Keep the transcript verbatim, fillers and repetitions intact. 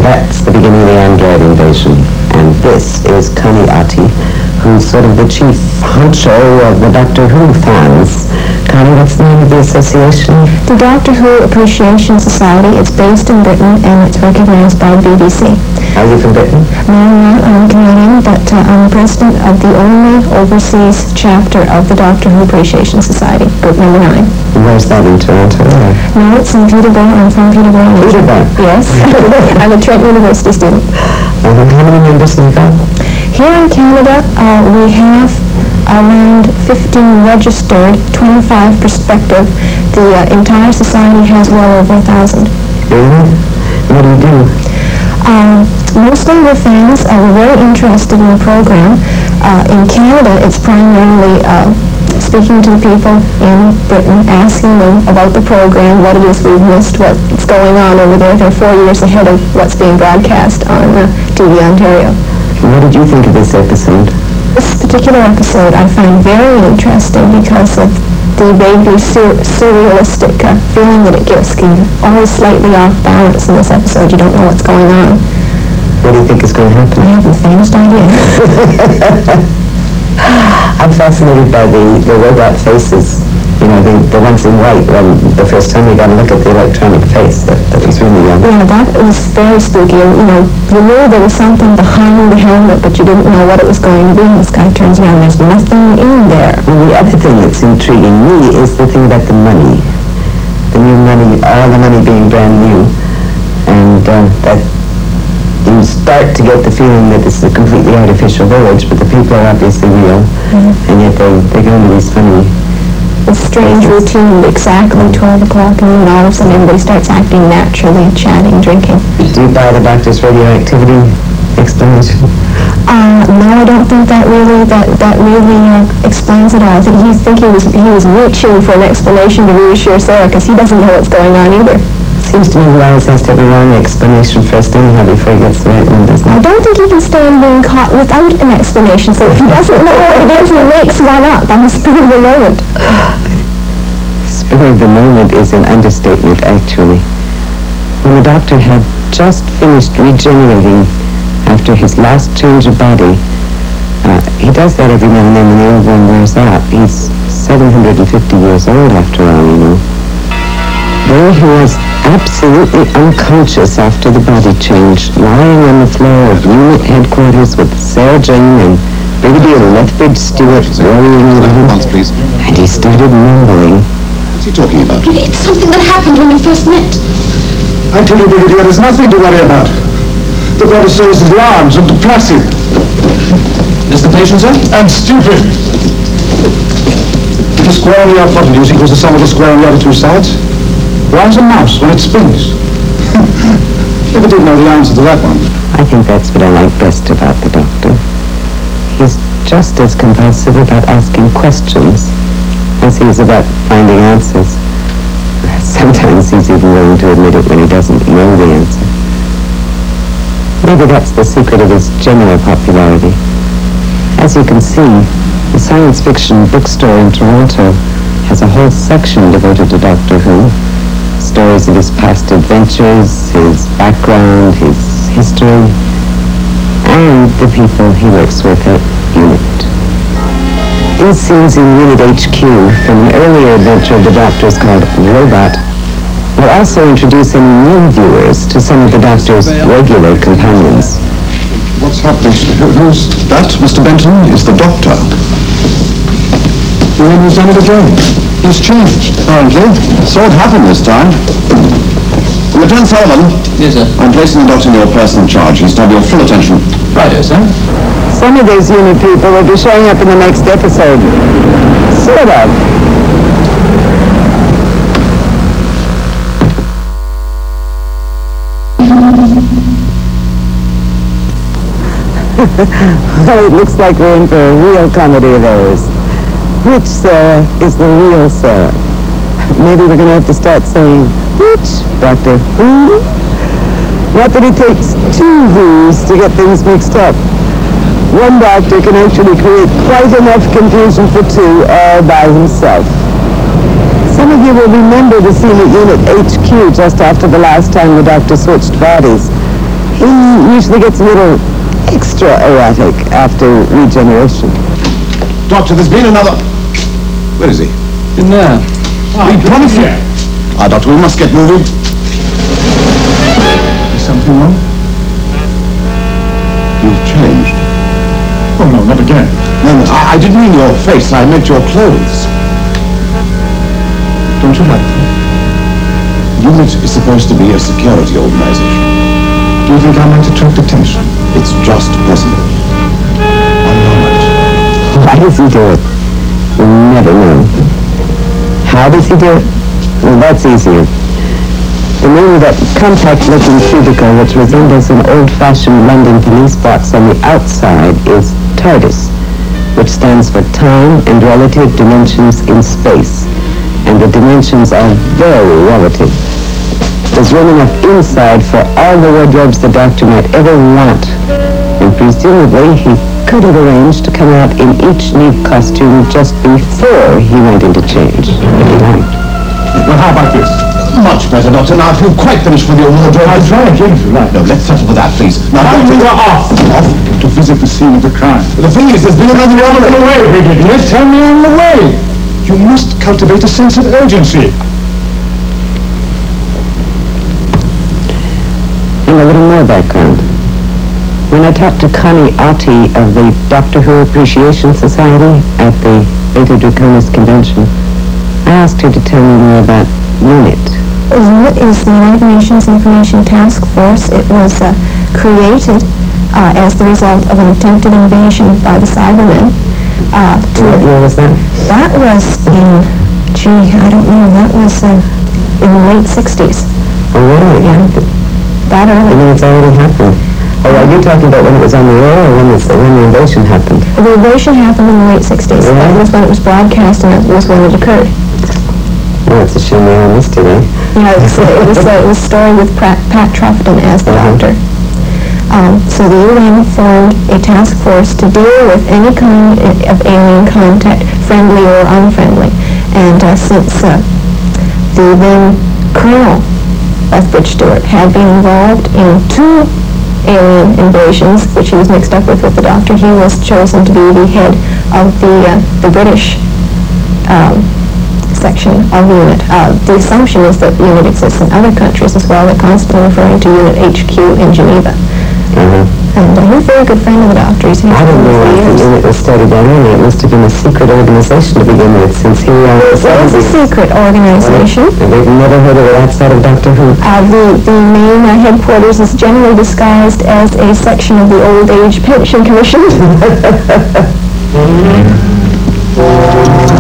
that's the beginning of the Android invasion. And this is Connie Ati, who's sort of the chief honcho of the Doctor Who fans. Connie, what's the name of the association? The Doctor Who Appreciation Society. It's based in Britain and it's recognized by B B C. Are you from Britain? No, I'm not. I'm Canadian, but uh, I'm the president of the only overseas chapter of the Doctor Who Appreciation Society, group number nine. And where's that, in Toronto? Or? No, it's in Peterborough. I'm from Peterborough. Peterborough? Yes. I'm a Trent University student. And how many members have you got? Here in Canada, uh, we have around fifteen registered, twenty-five prospective. The uh, entire society has well over a thousand. Really? What do you do? Um, mostly we're fans. Uh, we're very interested in the program. Uh, in Canada, it's primarily uh, speaking to the people in Britain, asking them about the program, what it is we've missed, what's going on over there. They're four years ahead of what's being broadcast on uh, T V Ontario. What did you think of this episode? This particular episode I find very interesting because of the vaguely sur surrealistic uh, feeling that it gives. You're always slightly off balance in this episode. You don't know what's going on. What do you think is going to happen? I have the faintest idea. I'm fascinated by the, the robot faces. You know, the, the ones in white. When the first time you got to look at the electronic face, that, that was really young. Yeah, that was very spooky. You know, you knew there was something behind the helmet, but you didn't know what it was going to be. This guy turns around, there's nothing in there. Well, the other thing that's intriguing me is the thing about the money. The new money, all the money being brand new. And uh, that you start to get the feeling that this is a completely artificial village, but the people are obviously real. Mm-hmm. And yet they, they go into these funny... A strange routine, exactly twelve o'clock, and then all of a sudden everybody starts acting naturally, chatting, drinking. Do you buy the doctor's radioactivity explanation? Uh, no, I don't think that really that that really uh, explains it all. I think he think he was he was reaching for an explanation to reassure Sarah because he doesn't know what's going on either. Seems to me he always has to have a wrong explanation first anyhow before he gets the right one, doesn't he? I don't think he can stand being caught without an explanation, so if he doesn't know what it is, he makes one up on the spur of the moment. Spur of the moment is an understatement, actually. When the doctor had just finished regenerating after his last change of body, uh, he does that every now and then when the old one wears out. He's seven hundred fifty years old after all, you know. There he was, absolutely unconscious after the body change, lying on the floor of unit headquarters with Sarah Jane and Brigadier Lethbridge Stewart worrying around. Please. And he started mumbling. What's he talking about? It's something that happened when we first met. I tell you, Brigadier, there's nothing to worry about. The body is large and placid. Is the patient, sir? And stupid. The square on the hypotenuse equals the sum of the square on the other two sides. Why is a mouse when it spins? Never did know the answer to that one. I think that's what I like best about the doctor. He's just as compulsive about asking questions as he is about finding answers. Sometimes he's even willing to admit it when he doesn't know the answer. Maybe that's the secret of his general popularity. As you can see, the science fiction bookstore in Toronto has a whole section devoted to Doctor Who. Stories of his past adventures, his background, his history, and the people he works with at UNIT. These scenes in UNIT H Q from an earlier adventure of the Doctor's called Robot will also introduce any new viewers to some of the Doctor's regular companions. What's happening? Who, who's that? Mister Benton is the Doctor. The one who's done it again. He's changed, apparently. So it happened this time. Lieutenant Sullivan. Yes, sir. I'm placing the doctor in your personal charge. He's to have your full attention. Right, yes, sir. Some of those UNIT people will be showing up in the next episode. Sort of. Well, it looks like we're in for a real comedy of errors. Which Sarah is the real Sarah? Maybe we're going to have to start saying, which Doctor Who? Not that it takes two Who's to get things mixed up. One doctor can actually create quite enough confusion for two all by himself. Some of you will remember the scene at UNIT H Q just after the last time the doctor switched bodies. He usually gets a little extra erratic after regeneration. Doctor, there's been another... Where is he? In there. We promise you. Ah, Doctor, we must get moving. Is something wrong? You've changed. Oh, no, not again. No, no, I, I didn't mean your face. I meant your clothes. Don't you like them? UNIT is supposed to be a security organization. Do you think I might attract attention? It's just possible. I know it. Why does he do it? We'll never know. How does he do it? Well, that's easier. The name of that compact-looking cubicle, which resembles an old-fashioned London police box on the outside, is TARDIS, which stands for Time and Relative Dimensions in Space. And the dimensions are very relative. There's room enough inside for all the wardrobes the Doctor might ever want. And presumably, he could have arranged to come out in each new costume just before he went into change, if he liked. Well, how about this? Much better, Doctor. Now, I feel quite finished with your wardrobe. I'll try again if you like. No, let's settle with that, please. Now, How Doctor... you are off? Off? To visit the scene of the crime. The thing is, there's been another On robbery. the way, Brigadier. Tell me on the way. You must cultivate a sense of urgency. And a little more background. When I talked to Connie Otte of the Doctor Who Appreciation Society at the Beta Draconis convention, I asked her to tell me more about UNIT. UNIT is the United Nations Information Task Force. It was uh, created uh, as the result of an attempted invasion by the Cybermen. Uh, to What year was that? That was in, gee, I don't know, that was uh, in the late sixties. Oh, really? Yeah. That I early. mean, it's already happened. Oh, are you talking about when it was on the air or when, it's, when the invasion happened? The invasion happened in the late sixties. Really? That was when it was broadcast, and that was when it occurred. Oh, it's a shame we all missed it, eh? Yeah, it was, uh, it was, uh, it was a story with Pat, Pat Troughton as the Uh-huh. doctor. Um, so the U N formed a task force to deal with any kind of alien contact, friendly or unfriendly. And uh, since uh, the then Colonel Lethbridge Stewart had been involved in two alien invasions, which he was mixed up with with the Doctor, he was chosen to be the head of the uh, the British um, section of UNIT. Uh, the assumption is that UNIT exists in other countries as well. They're constantly referring to UNIT H Q in Geneva. Uh-huh. And uh, he's a very good friend of the Doctor. He's I don't know for if the years. unit was started that early. It must have been a secret organization to begin with, since here we are in the It was a seventies. secret organization. And they've never heard of it outside of Doctor Who. Uh, the, the main uh, headquarters is generally disguised as a section of the Old Age Pension Commission.